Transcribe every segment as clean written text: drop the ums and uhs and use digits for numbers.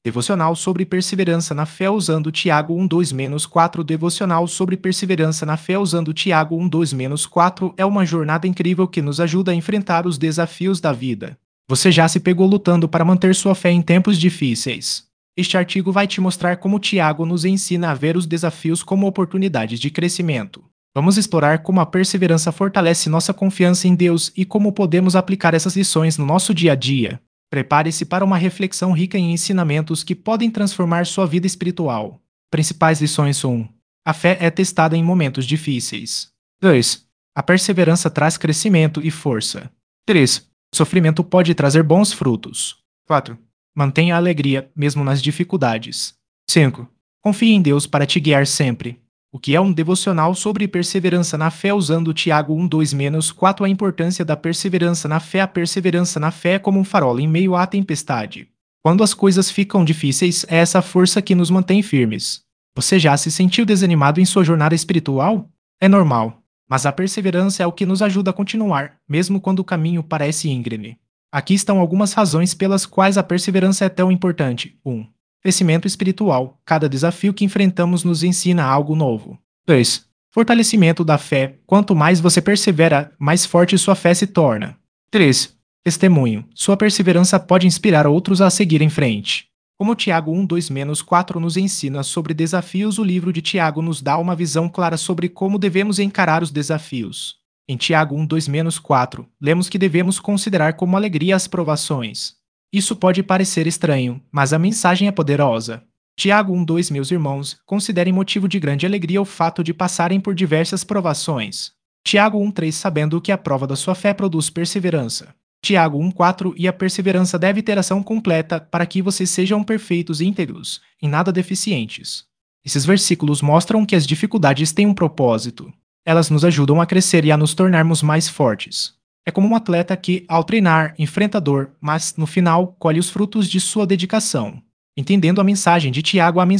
Devocional sobre perseverança na fé usando Tiago 1:2-4. Devocional sobre perseverança na fé usando Tiago 1:2-4 é uma jornada incrível que nos ajuda a enfrentar os desafios da vida. Você já se pegou lutando para manter sua fé em tempos difíceis? Este artigo vai te mostrar como Tiago nos ensina a ver os desafios como oportunidades de crescimento. Vamos explorar como a perseverança fortalece nossa confiança em Deus e como podemos aplicar essas lições no nosso dia a dia. Prepare-se para uma reflexão rica em ensinamentos que podem transformar sua vida espiritual. Principais lições 1. A fé é testada em momentos difíceis. 2. A perseverança traz crescimento e força. 3. O sofrimento pode trazer bons frutos. 4. Mantenha a alegria, mesmo nas dificuldades. 5. Confie em Deus para te guiar sempre. O que é um devocional sobre perseverança na fé usando Tiago 1:2-4. A importância da perseverança na fé. A perseverança na fé é como um farol em meio à tempestade. Quando as coisas ficam difíceis, é essa força que nos mantém firmes. Você já se sentiu desanimado em sua jornada espiritual? É normal, mas a perseverança é o que nos ajuda a continuar, mesmo quando o caminho parece íngreme. Aqui estão algumas razões pelas quais a perseverança é tão importante. 1. Crescimento espiritual. Cada desafio que enfrentamos nos ensina algo novo. 2. Fortalecimento da fé. Quanto mais você persevera, mais forte sua fé se torna. 3. Testemunho. Sua perseverança pode inspirar outros a seguir em frente. Como Tiago 1:2-4 nos ensina sobre desafios, o livro de Tiago nos dá uma visão clara sobre como devemos encarar os desafios. Em Tiago 1:2-4, lemos que devemos considerar como alegria as provações. Isso pode parecer estranho, mas a mensagem é poderosa. Tiago 1:2. Meus irmãos, considerem motivo de grande alegria o fato de passarem por diversas provações. Tiago 1:3. Sabendo que a prova da sua fé produz perseverança. Tiago 1:4. E a perseverança deve ter ação completa para que vocês sejam perfeitos e íntegros, em nada deficientes. Esses versículos mostram que as dificuldades têm um propósito. Elas nos ajudam a crescer e a nos tornarmos mais fortes. É como um atleta que, ao treinar, enfrenta dor, mas, no final, colhe os frutos de sua dedicação. Entendendo a mensagem de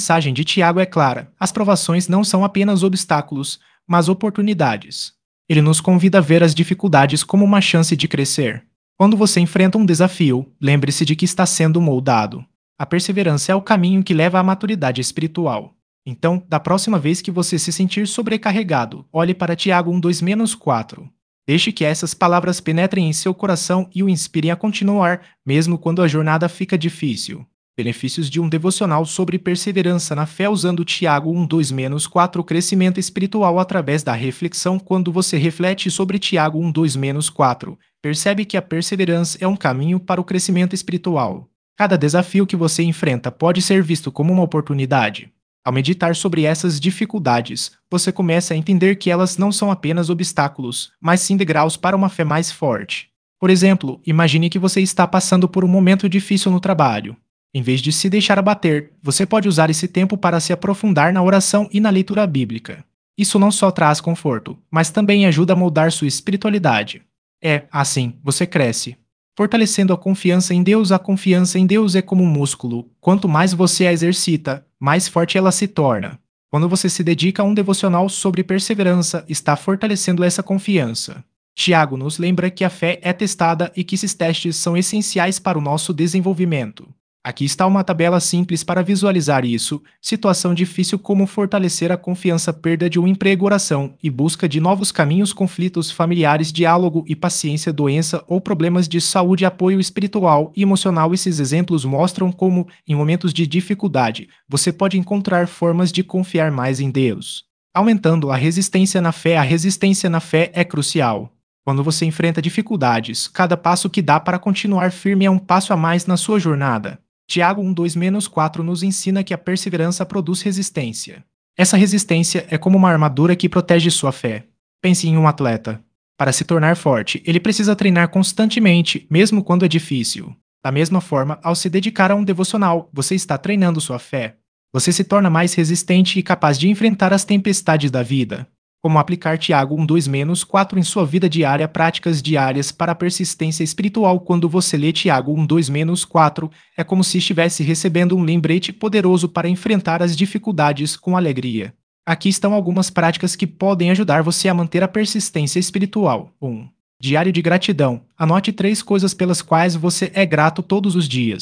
Tiago é clara. As provações não são apenas obstáculos, mas oportunidades. Ele nos convida a ver as dificuldades como uma chance de crescer. Quando você enfrenta um desafio, lembre-se de que está sendo moldado. A perseverança é o caminho que leva à maturidade espiritual. Então, da próxima vez que você se sentir sobrecarregado, olhe para Tiago 1:2-4. Deixe que essas palavras penetrem em seu coração e o inspirem a continuar, mesmo quando a jornada fica difícil. Benefícios de um devocional sobre perseverança na fé usando Tiago 1:2-4. Crescimento espiritual através da reflexão. Quando você reflete sobre Tiago 1:2-4, percebe que a perseverança é um caminho para o crescimento espiritual. Cada desafio que você enfrenta pode ser visto como uma oportunidade. Ao meditar sobre essas dificuldades, você começa a entender que elas não são apenas obstáculos, mas sim degraus para uma fé mais forte. Por exemplo, imagine que você está passando por um momento difícil no trabalho. Em vez de se deixar abater, você pode usar esse tempo para se aprofundar na oração e na leitura bíblica. Isso não só traz conforto, mas também ajuda a moldar sua espiritualidade. Assim, você cresce. Fortalecendo a confiança em Deus. A confiança em Deus é como um músculo. Quanto mais você a exercita, mais forte ela se torna. Quando você se dedica a um devocional sobre perseverança, está fortalecendo essa confiança. Tiago nos lembra que a fé é testada e que esses testes são essenciais para o nosso desenvolvimento. Aqui está uma tabela simples para visualizar isso: situação difícil, como fortalecer a confiança, perda de um emprego, oração e busca de novos caminhos, conflitos familiares, diálogo e paciência, doença ou problemas de saúde, apoio espiritual e emocional. Esses exemplos mostram como, em momentos de dificuldade, você pode encontrar formas de confiar mais em Deus. Aumentando a resistência na fé. A resistência na fé é crucial. Quando você enfrenta dificuldades, cada passo que dá para continuar firme é um passo a mais na sua jornada. Tiago 1:2-4 nos ensina que a perseverança produz resistência. Essa resistência é como uma armadura que protege sua fé. Pense em um atleta. Para se tornar forte, ele precisa treinar constantemente, mesmo quando é difícil. Da mesma forma, ao se dedicar a um devocional, você está treinando sua fé. Você se torna mais resistente e capaz de enfrentar as tempestades da vida. Como aplicar Tiago 1:2-4 em sua vida diária. Práticas diárias para a persistência espiritual. Quando você lê Tiago 1:2-4, é como se estivesse recebendo um lembrete poderoso para enfrentar as dificuldades com alegria. Aqui estão algumas práticas que podem ajudar você a manter a persistência espiritual. 1. Diário de gratidão. Anote 3 coisas pelas quais você é grato todos os dias.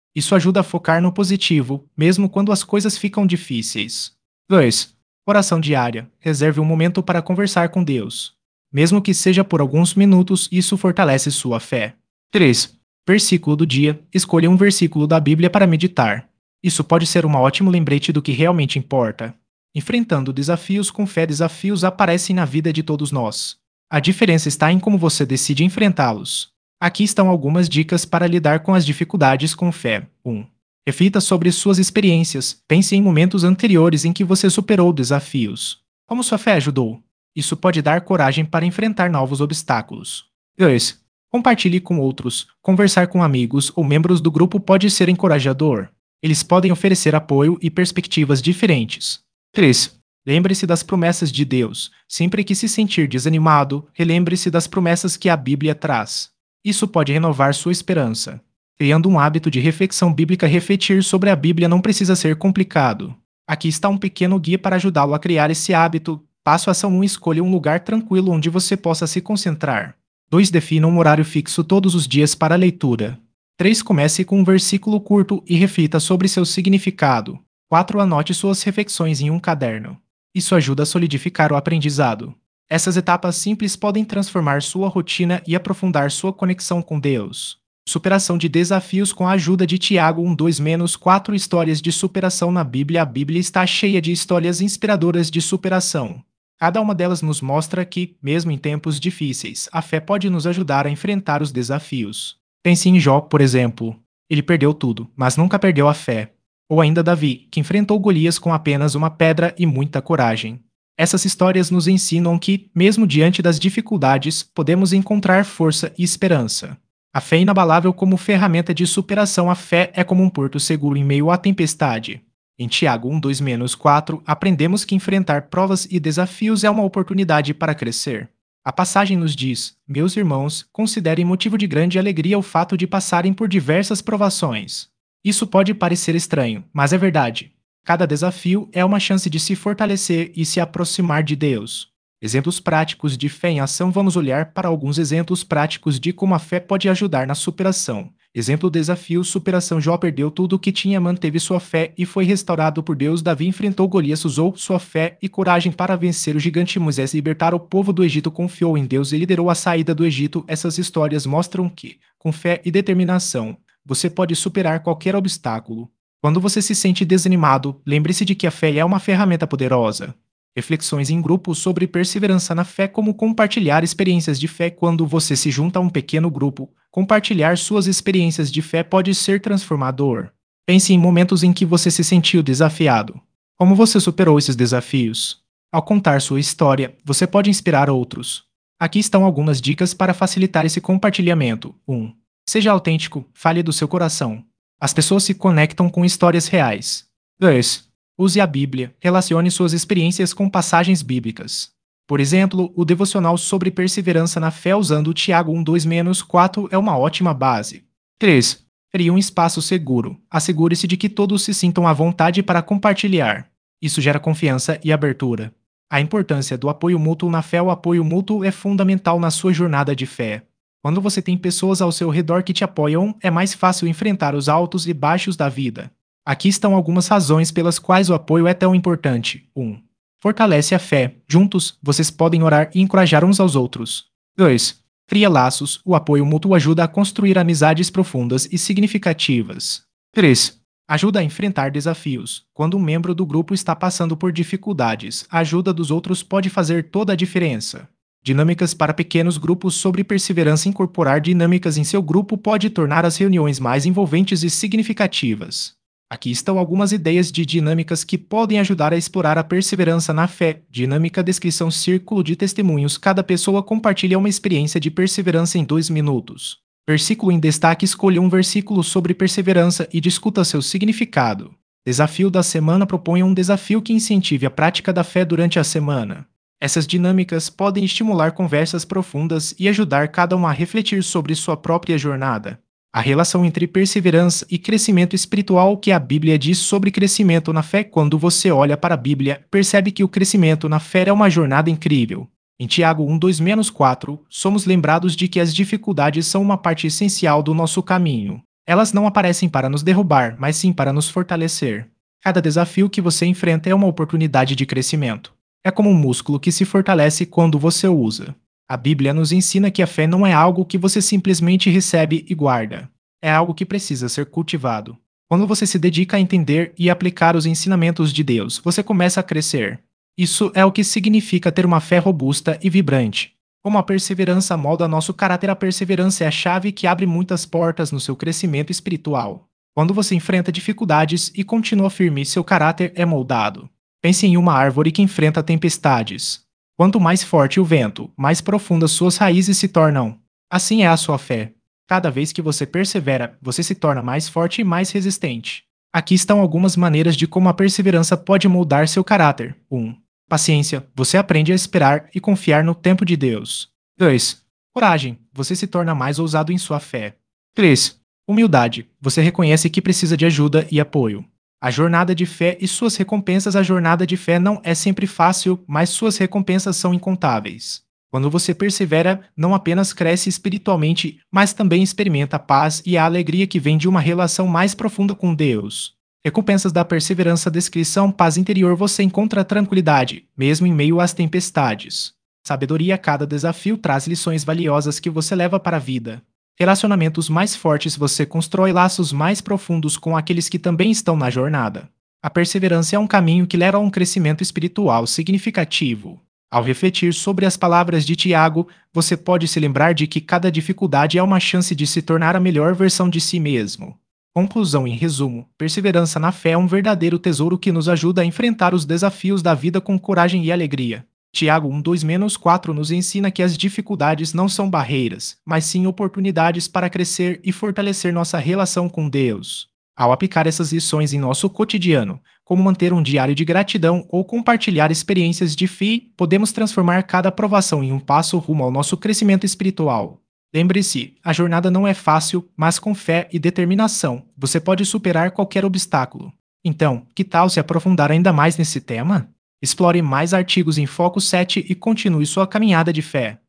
Isso ajuda a focar no positivo, mesmo quando as coisas ficam difíceis. 2. Oração diária. Reserve um momento para conversar com Deus. Mesmo que seja por alguns minutos, isso fortalece sua fé. 3. Versículo do dia. Escolha um versículo da Bíblia para meditar. Isso pode ser um ótimo lembrete do que realmente importa. Enfrentando desafios com fé, desafios aparecem na vida de todos nós. A diferença está em como você decide enfrentá-los. Aqui estão algumas dicas para lidar com as dificuldades com fé. 1. Reflita sobre suas experiências. Pense em momentos anteriores em que você superou desafios. Como sua fé ajudou? Isso pode dar coragem para enfrentar novos obstáculos. 2. Compartilhe com outros. Conversar com amigos ou membros do grupo pode ser encorajador. Eles podem oferecer apoio e perspectivas diferentes. 3. Lembre-se das promessas de Deus. Sempre que se sentir desanimado, relembre-se das promessas que a Bíblia traz. Isso pode renovar sua esperança. Criando um hábito de reflexão bíblica, refletir sobre a Bíblia não precisa ser complicado. Aqui está um pequeno guia para ajudá-lo a criar esse hábito. Passo a ação 1. Escolha um lugar tranquilo onde você possa se concentrar. 2. Defina um horário fixo todos os dias para a leitura. 3. Comece com um versículo curto e reflita sobre seu significado. 4. Anote suas reflexões em um caderno. Isso ajuda a solidificar o aprendizado. Essas etapas simples podem transformar sua rotina e aprofundar sua conexão com Deus. Superação de desafios com a ajuda de Tiago 1:2-4 Histórias de superação na Bíblia. A Bíblia está cheia de histórias inspiradoras de superação. Cada uma delas nos mostra que, mesmo em tempos difíceis, a fé pode nos ajudar a enfrentar os desafios. Pense em Jó, por exemplo. Ele perdeu tudo, mas nunca perdeu a fé. Ou ainda Davi, que enfrentou Golias com apenas uma pedra e muita coragem. Essas histórias nos ensinam que, mesmo diante das dificuldades, podemos encontrar força e esperança. A fé é inabalável como ferramenta de superação. A fé é como um porto seguro em meio à tempestade. Em Tiago 1:2-4, aprendemos que enfrentar provas e desafios é uma oportunidade para crescer. A passagem nos diz: meus irmãos, considerem motivo de grande alegria o fato de passarem por diversas provações. Isso pode parecer estranho, mas é verdade. Cada desafio é uma chance de se fortalecer e se aproximar de Deus. Exemplos práticos de fé em ação. Vamos olhar para alguns exemplos práticos de como a fé pode ajudar na superação. Exemplo: desafio, superação. Jó perdeu tudo o que tinha, manteve sua fé e foi restaurado por Deus. Davi enfrentou Golias, usou sua fé e coragem para vencer o gigante. Moisés libertar o povo do Egito, confiou em Deus e liderou a saída do Egito. Essas histórias mostram que, com fé e determinação, você pode superar qualquer obstáculo. Quando você se sente desanimado, lembre-se de que a fé é uma ferramenta poderosa. Reflexões em grupo sobre perseverança na fé. Como compartilhar experiências de fé. Quando você se junta a um pequeno grupo, compartilhar suas experiências de fé pode ser transformador. Pense em momentos em que você se sentiu desafiado. Como você superou esses desafios? Ao contar sua história, você pode inspirar outros. Aqui estão algumas dicas para facilitar esse compartilhamento. 1. Seja autêntico, fale do seu coração. As pessoas se conectam com histórias reais. 2. Use a Bíblia, relacione suas experiências com passagens bíblicas. Por exemplo, o devocional sobre perseverança na fé usando Tiago 1:2-4 é uma ótima base. 3. Crie um espaço seguro. Assegure-se de que todos se sintam à vontade para compartilhar. Isso gera confiança e abertura. A importância do apoio mútuo na fé. O apoio mútuo é fundamental na sua jornada de fé. Quando você tem pessoas ao seu redor que te apoiam, é mais fácil enfrentar os altos e baixos da vida. Aqui estão algumas razões pelas quais o apoio é tão importante. 1. Fortalece a fé. Juntos, vocês podem orar e encorajar uns aos outros. 2. Cria laços. O apoio mútuo ajuda a construir amizades profundas e significativas. 3. Ajuda a enfrentar desafios. Quando um membro do grupo está passando por dificuldades, a ajuda dos outros pode fazer toda a diferença. Dinâmicas para pequenos grupos sobre perseverança. Incorporar dinâmicas em seu grupo pode tornar as reuniões mais envolventes e significativas. Aqui estão algumas ideias de dinâmicas que podem ajudar a explorar a perseverança na fé. Dinâmica: descrição, círculo de testemunhos. Cada pessoa compartilha uma experiência de perseverança em 2 minutos. Versículo em destaque: escolha um versículo sobre perseverança e discuta seu significado. Desafio da semana: proponha um desafio que incentive a prática da fé durante a semana. Essas dinâmicas podem estimular conversas profundas e ajudar cada um a refletir sobre sua própria jornada. A relação entre perseverança e crescimento espiritual. O que a Bíblia diz sobre crescimento na fé? Quando você olha para a Bíblia, percebe que o crescimento na fé é uma jornada incrível. Em Tiago 1:2-4, somos lembrados de que as dificuldades são uma parte essencial do nosso caminho. Elas não aparecem para nos derrubar, mas sim para nos fortalecer. Cada desafio que você enfrenta é uma oportunidade de crescimento. É como um músculo que se fortalece quando você o usa. A Bíblia nos ensina que a fé não é algo que você simplesmente recebe e guarda. É algo que precisa ser cultivado. Quando você se dedica a entender e aplicar os ensinamentos de Deus, você começa a crescer. Isso é o que significa ter uma fé robusta e vibrante. Como a perseverança molda nosso caráter, a perseverança é a chave que abre muitas portas no seu crescimento espiritual. Quando você enfrenta dificuldades e continua firme, seu caráter é moldado. Pense em uma árvore que enfrenta tempestades. Quanto mais forte o vento, mais profundas suas raízes se tornam. Assim é a sua fé. Cada vez que você persevera, você se torna mais forte e mais resistente. Aqui estão algumas maneiras de como a perseverança pode moldar seu caráter. 1. Paciência. Você aprende a esperar e confiar no tempo de Deus. 2. Coragem. Você se torna mais ousado em sua fé. 3. Humildade. Você reconhece que precisa de ajuda e apoio. A jornada de fé e suas recompensas. A jornada de fé não é sempre fácil, mas suas recompensas são incontáveis. Quando você persevera, não apenas cresce espiritualmente, mas também experimenta a paz e a alegria que vem de uma relação mais profunda com Deus. Recompensas da perseverança. Descrição: paz interior. Você encontra tranquilidade, mesmo em meio às tempestades. Sabedoria. Cada desafio traz lições valiosas que você leva para a vida. Relacionamentos mais fortes. Você constrói laços mais profundos com aqueles que também estão na jornada. A perseverança é um caminho que leva a um crescimento espiritual significativo. Ao refletir sobre as palavras de Tiago, você pode se lembrar de que cada dificuldade é uma chance de se tornar a melhor versão de si mesmo. Conclusão: em resumo, perseverança na fé é um verdadeiro tesouro que nos ajuda a enfrentar os desafios da vida com coragem e alegria. Tiago 1:2-4 nos ensina que as dificuldades não são barreiras, mas sim oportunidades para crescer e fortalecer nossa relação com Deus. Ao aplicar essas lições em nosso cotidiano, como manter um diário de gratidão ou compartilhar experiências de fé, podemos transformar cada provação em um passo rumo ao nosso crescimento espiritual. Lembre-se, a jornada não é fácil, mas com fé e determinação, você pode superar qualquer obstáculo. Então, que tal se aprofundar ainda mais nesse tema? Explore mais artigos em Foco 7 e continue sua caminhada de fé.